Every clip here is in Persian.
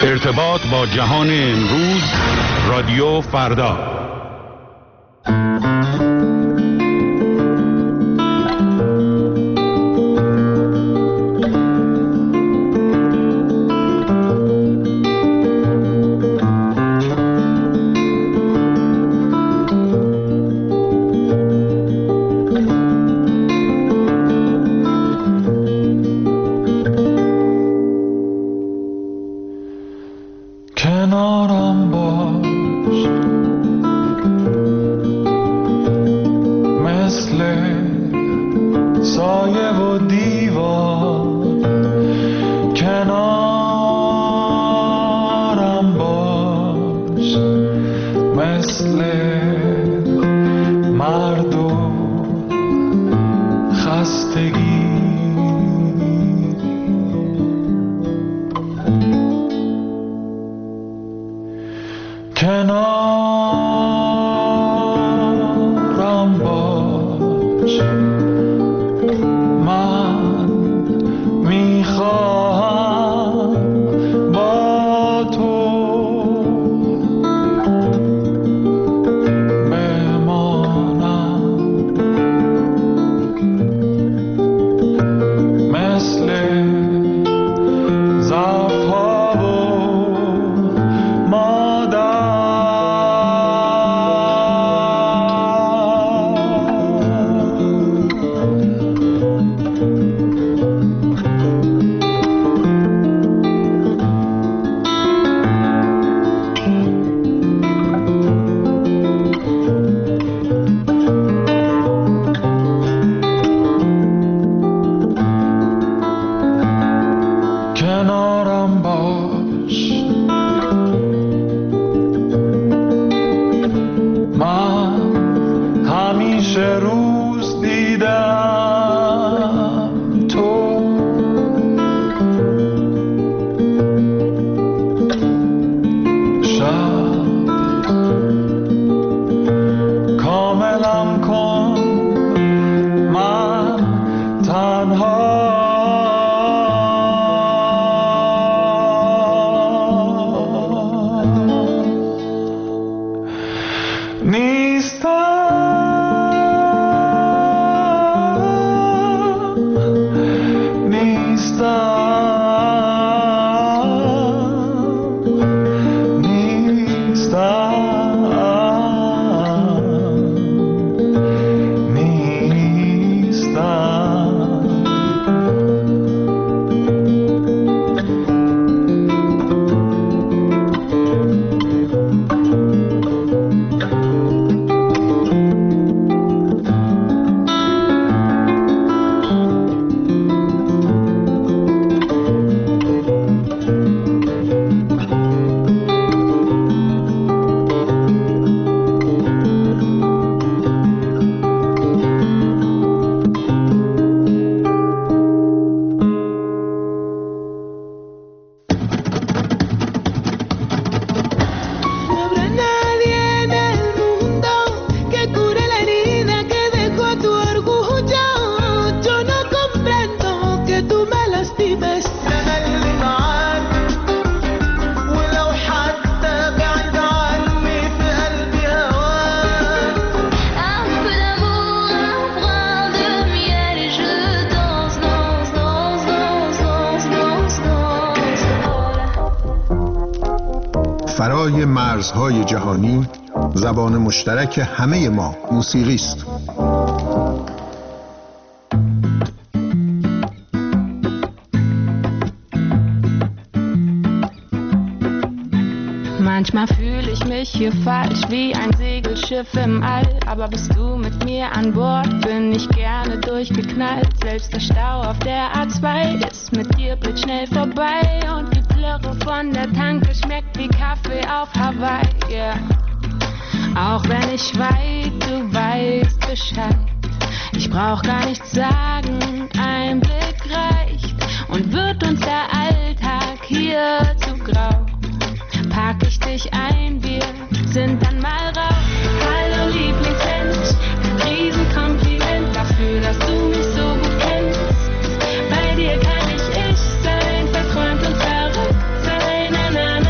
ارتباط با جهان امروز، رادیو فردا. فرای مرزهای جهانی، زبان مشترک همه ما موسیقی است. Manchmal fühle ich mich hier falsch wie ein Segelschiff im All, aber bist du mit mir an Bord, bin ich gerne durchgeknallt. Selbst der Stau auf der A2 ist mit dir blitzschnell vorbei und die Plörre von der Tanke schmeckt wie Kaffee auf Hawaii, yeah. Auch wenn ich schweig, du weißt Bescheid. Ich brauch gar nichts sagen, ein Blick reicht und wird uns der Alltag hier zu grau. Pack ich dich ein, wir sind dann mal raus. Hallo Lieblingsmensch, ein Riesenkompliment dafür, dass du mich so gut kennst. Bei dir kann ich sein, verträumt und verrückt sein, na na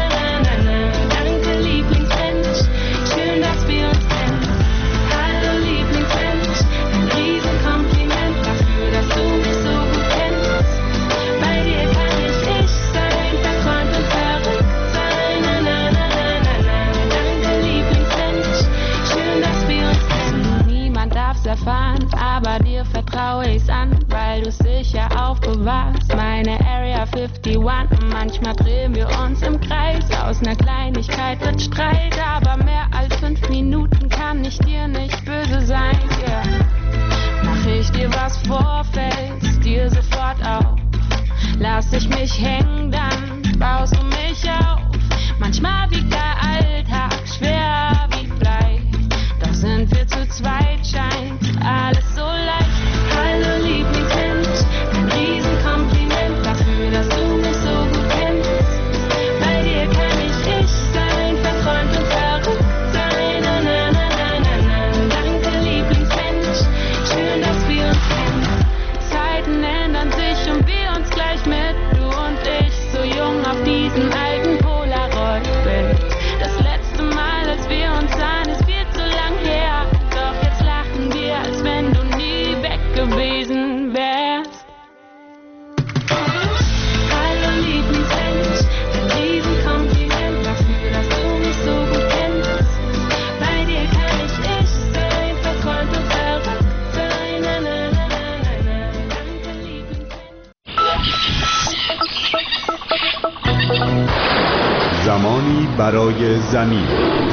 Manchmal drehen wir uns im Kreis, aus einer Kleinigkeit wird Streit, aber mehr als 5 Minuten kann ich dir nicht böse sein, yeah. Mach ich dir was vor, fällt's dir sofort auf. Lass ich mich hängen, dann baust du mich auf. Manchmal wiegt der Alltag schwer wie Blei, doch sind wir zu zweit, scheint alles so leicht. Hallo Lieblingsmensch, ein Riesenkompliment dafür, dass du mich so gut kennst. Bei dir kann ich sein, verträumt und verrückt sein. Na, na, na, na, na, na. Danke Lieblingsmensch, schön, dass wir uns kennen. Zeiten ändern sich und wir uns gleich mit, du und ich, so jung auf diesen alten Polaroid-Bild. Das letzte Mal, als wir uns sahen, ist viel zu lang her, doch jetzt lachen wir, als wenn du nie weg gewesen wärst. Hallo Lieblingsmensch, ein Riesenkompliment dafür, dass du mich so gut kennst. Bei dir kann ich sein, verträumt und verrückt sein. Na, na, na, na, na, na. Danke Lieblingsmensch. زمانی برای زمین.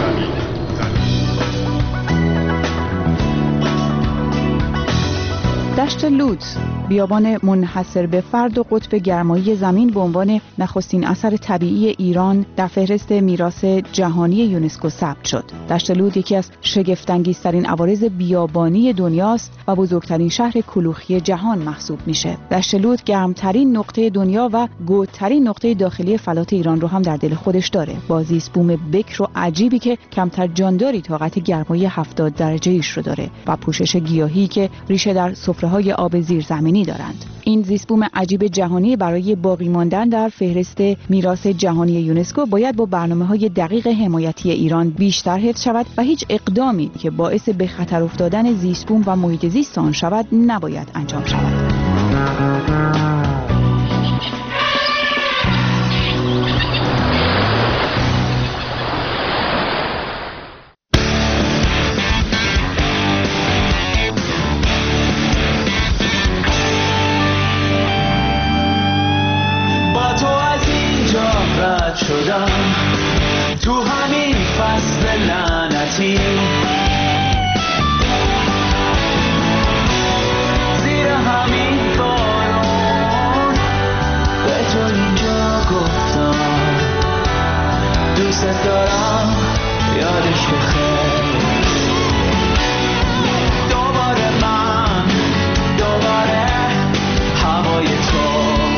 دشت لودز، بیابان منحصر به فرد و قطب گرمایی زمین به عنوان نخستین اثر طبیعی ایران در فهرست میراث جهانی یونسکو ثبت شد. دشت لودز یکی از شگفت‌انگیزترین عوارض بیابانی دنیاست و بزرگترین شهر کلوخی جهان محسوب میشه. دشت لودز گرمترین نقطه دنیا و گودترین نقطه داخلی فلات ایران رو هم در دل خودش داره، با زیست بوم بکر و عجیبی که کمتر جانداری طاقت گرمایی 70 درجه‌ایش رو داره و پوشش گیاهی که ریشه در سفره‌های آب زیرزمینی دارند. این زیست بوم عجیب جهانی برای باقی ماندن در فهرست میراث جهانی یونسکو باید با برنامه‌های دقیق حمایتی ایران بیشتر حفظ شود و هیچ اقدامی که باعث به خطر افتادن زیست بوم و محیط زیست آن شود نباید انجام شود. تو همین فصل لعنتی زیر همین بارون به تو اینجا گفتم دوست دارم یادش بخیر. دوباره من دوباره هوای تو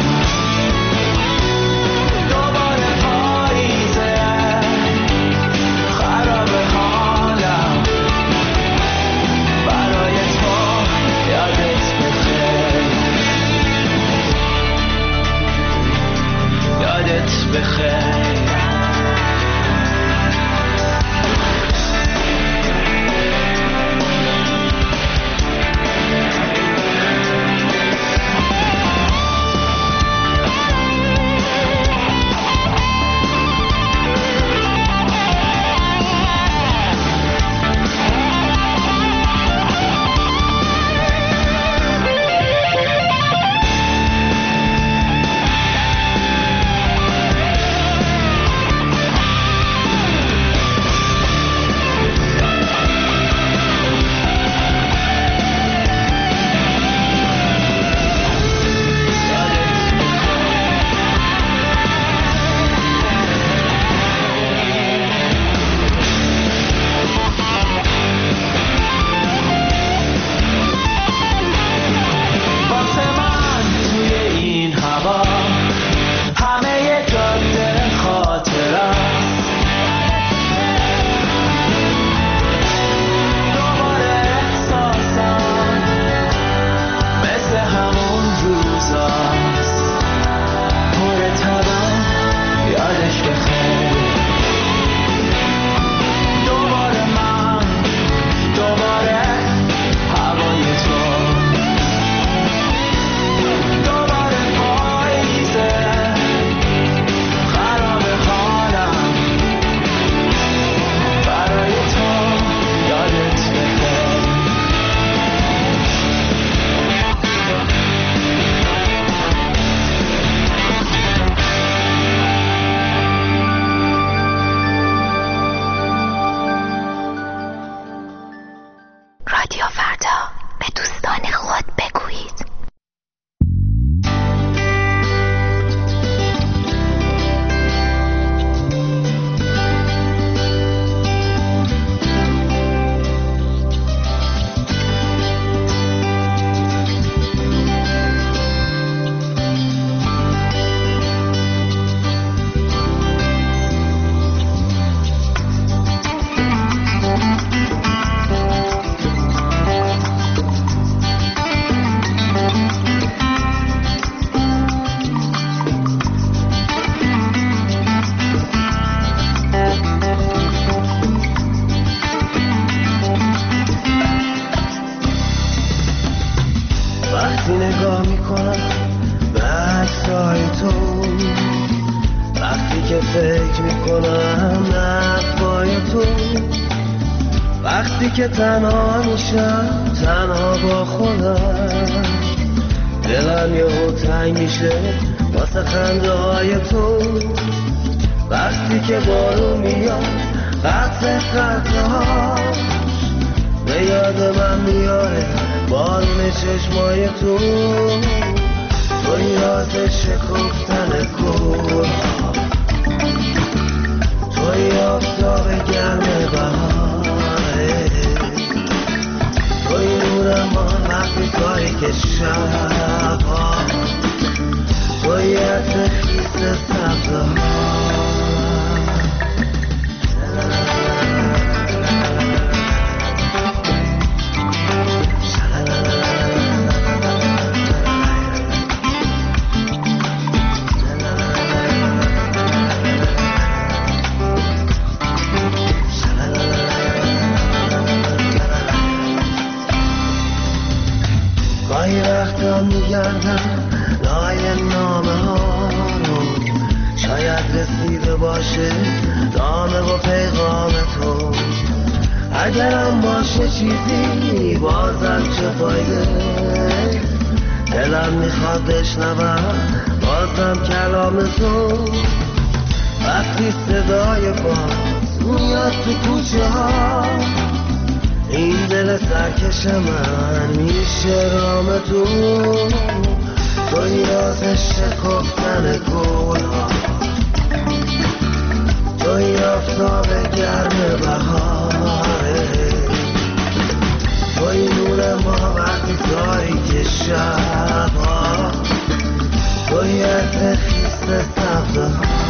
بخیر. میکنم نفای تو. وقتی که تنها میشم تنها با خودم، دلم یهو تنگ میشه واسه خنده های تو. وقتی که بارون میاد قطع قطعهاش به یاد من میاره بارون چشمای تو. توی راز شکفتن گل‌ها، توی آفتاب گرم بهاره، توی نور ما وقتی تاریک شب‌ها، توی عطر خیس سبزه‌ها. گاهی وقتا میگردم لای نامه ها رو، شاید رسیده باشه نامه و پیغام تو. اگرم باشه چیزی بازم چه فایده، دلم میخواد بشنوم بازم کلام تو. وقتی صدای باز میاد تو کوچه ها، این دل سرکش من میشه رام تو. توی راز شکفتن گل‌ها، توی آفتاب گرم بهاره، توی نور ما وقتی تاریک شب‌ها، توی عطر خیس سبزه‌ها.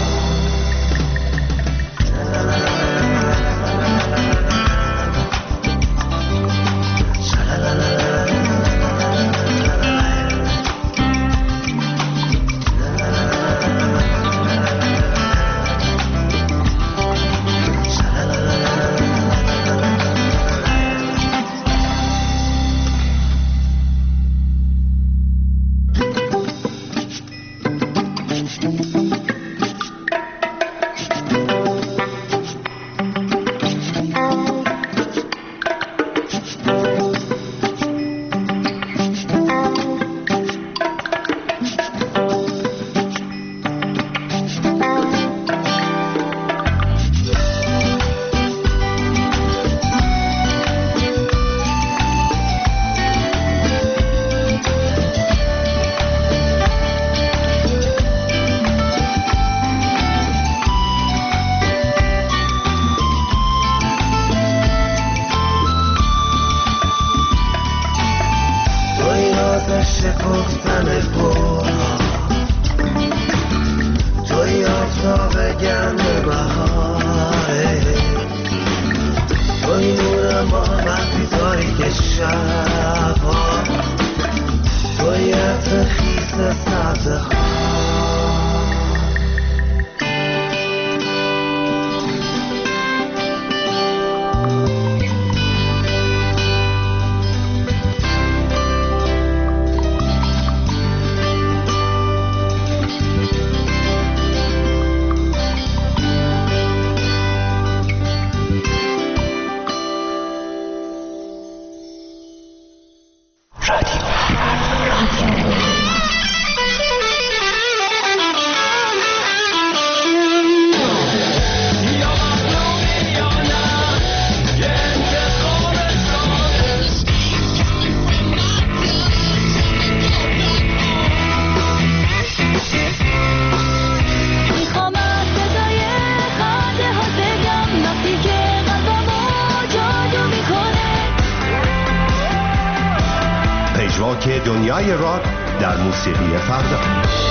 که دنیای راک در موسیقی فردا.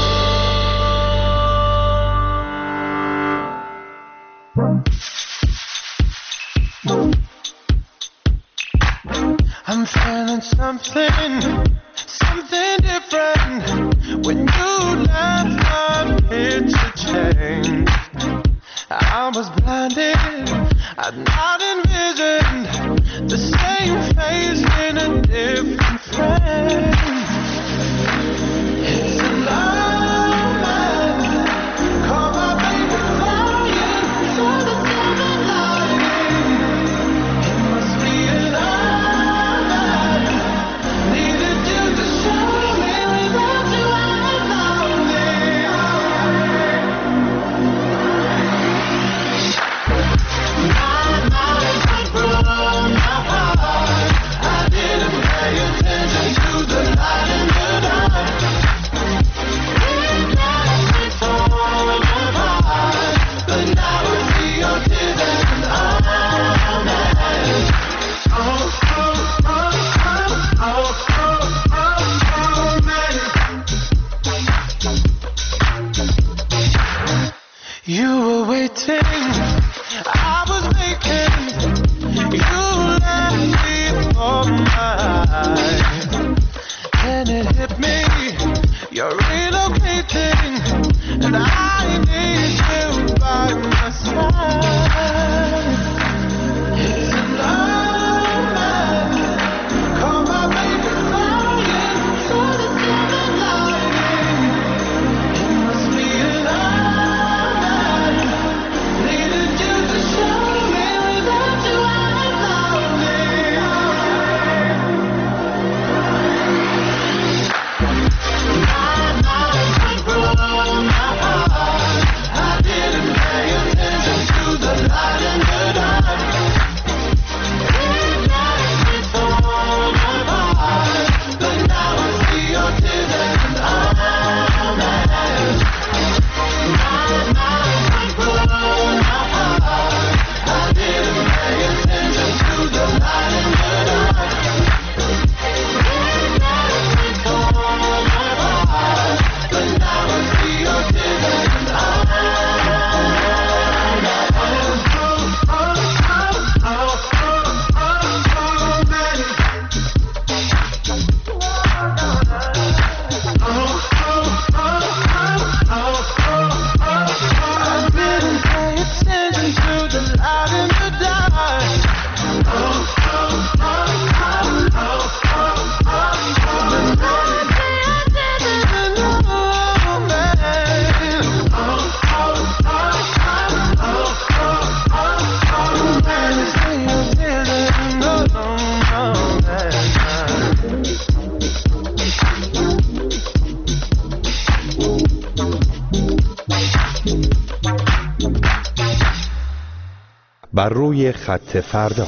I'm feeling something different. When you left, my picture changed. I was blinded, I'd not envisioned the same face in a different frame. It's a lie, call my baby fire. You were waiting, I was making, you left me for mine. And it hit me, you're relocating, and I need you by my side. It's love, call my baby flying through the silver lining. It must be love, needed you to show me without you I'm lonely. بر روی خط فردا.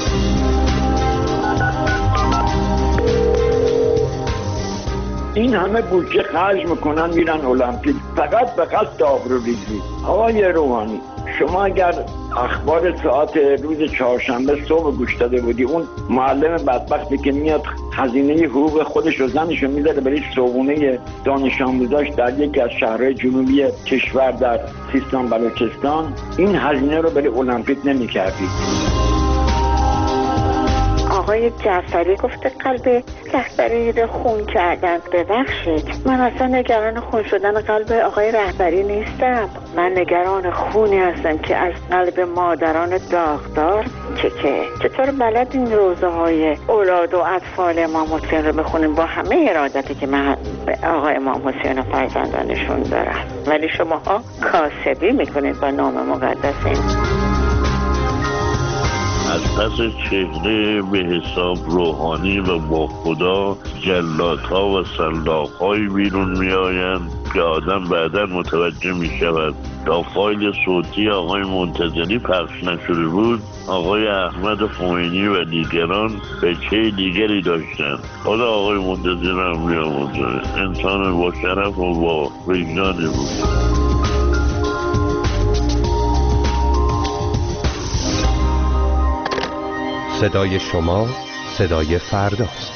این همه بودجه خرج میکنن میرن المپیک فقط به قصد آبروریزی. آقای روحانی، شما اگر اخبار ساعت روز چهارشنبه صبح گوش داده بودی، اون معلم بدبختی که میاد هزینه حقوق خودش و زنش رو میذاره برای صبحونه دانش آموزاش در یکی از شهرهای جنوبی کشور در سیستان بلوچستان، این هزینه رو برای المپیک نمی‌کردی. آقای جعفری گفته قلب رهبری رو خون کردن. ببخشید، من اصلا نگران خون شدن قلب آقای رهبری نیستم. من نگران خونی هستم که از قلب مادران داغدار چطور بلد این روزه های اولاد و اطفال امام حسین رو بخونیم با همه ارادتی که من به آقای امام حسین و فرزندانشون دارم، ولی شماها کاسبی میکنید با نام مقدس این. از پس چهره به حساب روحانی و با خدا جلادها و سلاخ‌هایی بیرون می آیند که آدم بعدا متوجه می شود تا فایل صوتی آقای منتظری پخش نشده بود، آقای احمد خمینی و دیگران بچه دیگری داشتند. خدا آقای منتظری هم بیامرزه، انسان با شرف و با وجدانی بود. صدای شما صدای فرداست.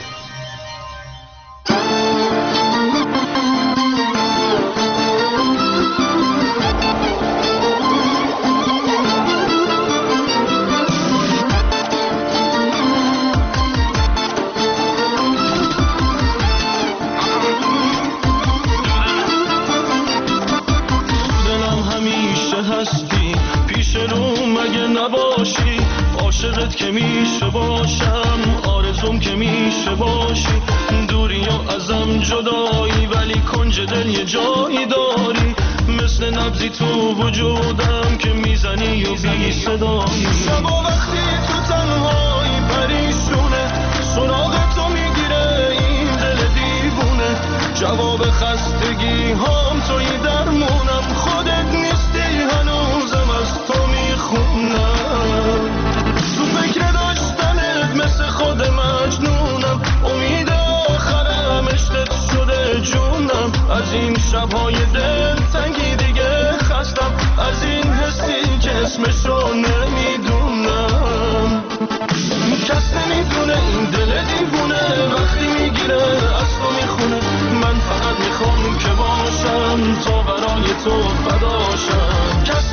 دلم همیشه هستی، پیش رو مگه نباشی، عاشقت که میشه باشم، آرزوم که میشه باشی، دوری یا ازم جدایی ولی کنج دل یه جایی داری، مثل نبضی تو وجودم که میزنی و بی صدایی. شب و وقتی تو تنهایی پریشونه، سراغ تو میگیره این دل دیوونه، جواب خستگی هام توی درمونم، خودت نیستی هنوزم از تو میخونم، تو فکر داشتنت مثل خود مجنونم، امید آخرم عشقت شده جونم، از این شبهای دل تنگی دیگه خستم، از این حسی که اسمشو نمیدونم، کس نمیدونه این دل دیوونه وقتی میگیره از تو میخونه، من فقط میخوام که باشم تا برای تو فداشم، کس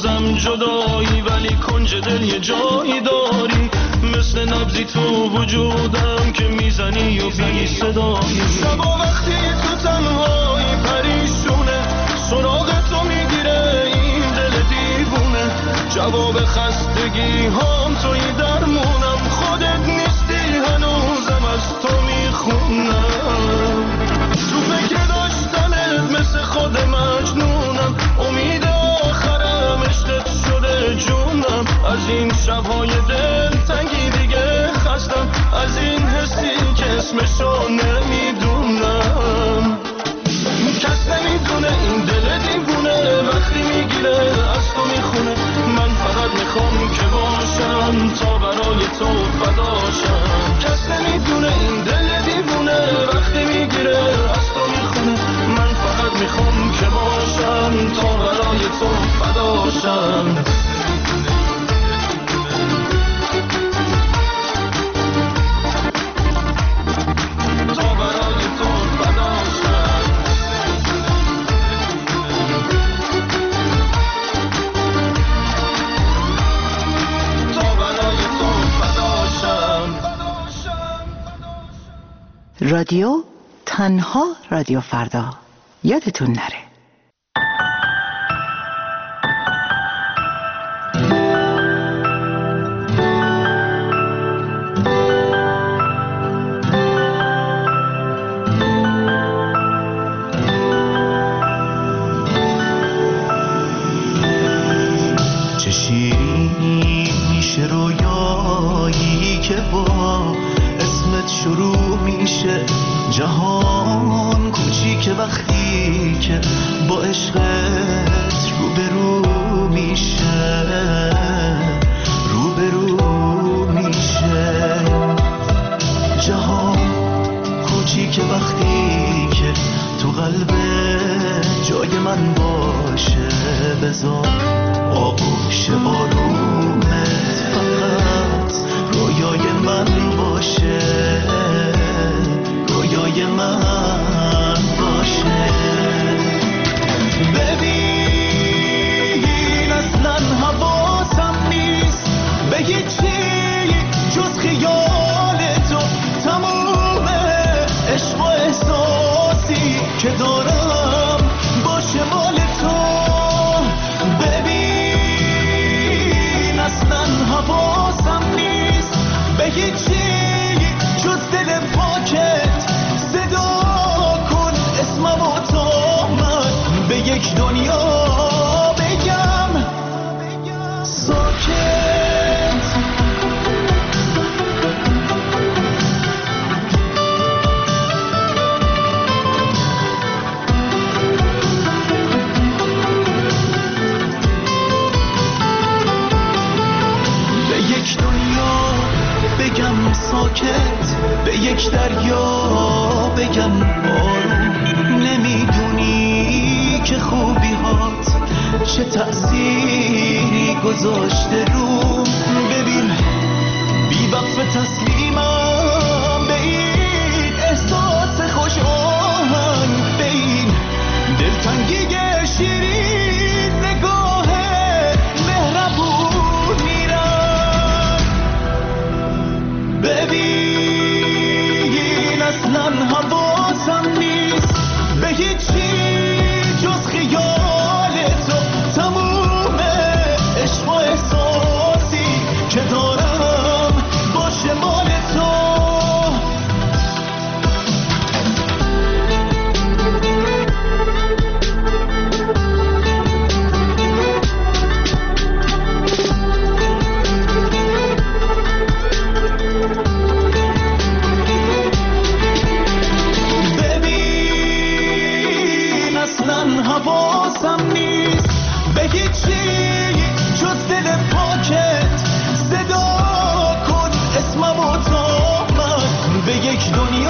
هنوزم جدایی ولی کنج دل یه جایی داری، مثل نبضی تو وجودم که میزنی و بی صدایی. شبا وقتی تو تنهایی پریشونه، سراغ تو میگیره این دل دیوونه. جواب خستگی هم توی درمونم، خودت نیستی هنوزم از تو میخونم. تو فکر داشتنت مثل خود مجنونم، امید آخرم عشقت شده جونم. از این شبهای دل تنگی دیگه خستم، از این حسی که اسمشو نمیدونم. کس نمیدونه این دل دیوونه وقتی میگیره از تو میخونه. من فقط میخوام که باشم تا برای تو فداشم. کس نمیدونه این دل دیوونه وقتی میگیره از تو میخونه. من فقط میخوام که باشم تا برای تو فداشم. رادیو تنها رادیو فردا، یادتون نره. چه شیرین میشه رویایی که با اسمت شروع میشه جهان کوچیک وقتی که با عشقت روبرو میشه، روبرو میشه. جهان کوچیک وقتی که تو قلب جای من باشه. بذار آغوش آرومت فقط رویای من باشه، رویای من باشه. ببین اصلا حواسم نیست به هیچی جز خیال تو. تموم عشق و احساسی که دارم باشه مال تو. ببین اصلا حواسم نیست به هیچی جز دل پاکت. صدا کن اسمم و تا من به یک دنیا بگم ساکت. به یک دنیا بگم ساکت، به یک دریا بگم آروم. نمیدونی که خوبی هات چه تأثیری گذاشته روم. ببین بی وقف تسلیمم به این احساس خوش آهنگ، به این دلتنگی شیرین نگاه مهربون میرم. ببین اصلا حواسم نیست به هیچی جز خیال تو. تموم عشق و احساسی که دارم باشه مال تو. حواسم نیست به هیچی جز دل پاکت. صدا کن اسمم و تا من به یک دنیا